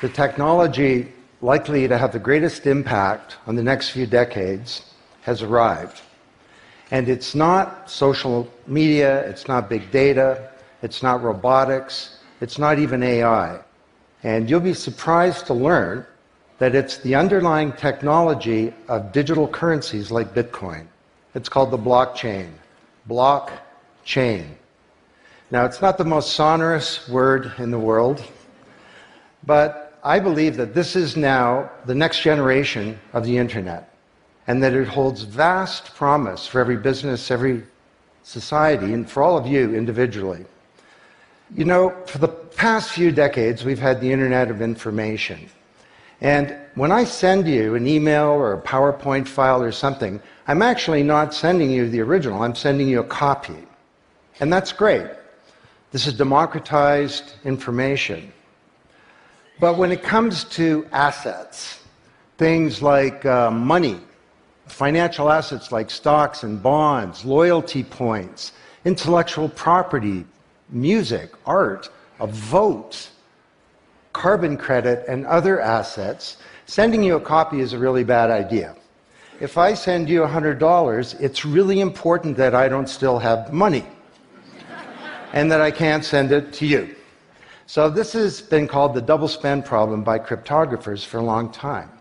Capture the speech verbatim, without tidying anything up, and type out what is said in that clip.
the technology likely to have the greatest impact on the next few decades has arrived. And it's not social media, it's not big data, it's not robotics, it's not even A I. And you'll be surprised to learn that it's the underlying technology of digital currencies like Bitcoin. It's called the blockchain. Blockchain. Now, it's not the most sonorous word in the world, but I believe that this is now the next generation of the internet, and that it holds vast promise for every business, every society, and for all of you individually. You know, for the past few decades, we've had the Internet of Information. And when I send you an email or a PowerPoint file or something, I'm actually not sending you the original, I'm sending you a copy. And that's great. This is democratized information. But when it comes to assets, things like uh, money, financial assets like stocks and bonds, loyalty points, intellectual property, music, art, a vote, carbon credit, and other assets, sending you a copy is a really bad idea. If I send you one hundred dollars, it's really important that I don't still have money and that I can't send it to you. So this has been called the double spend problem by cryptographers for a long time.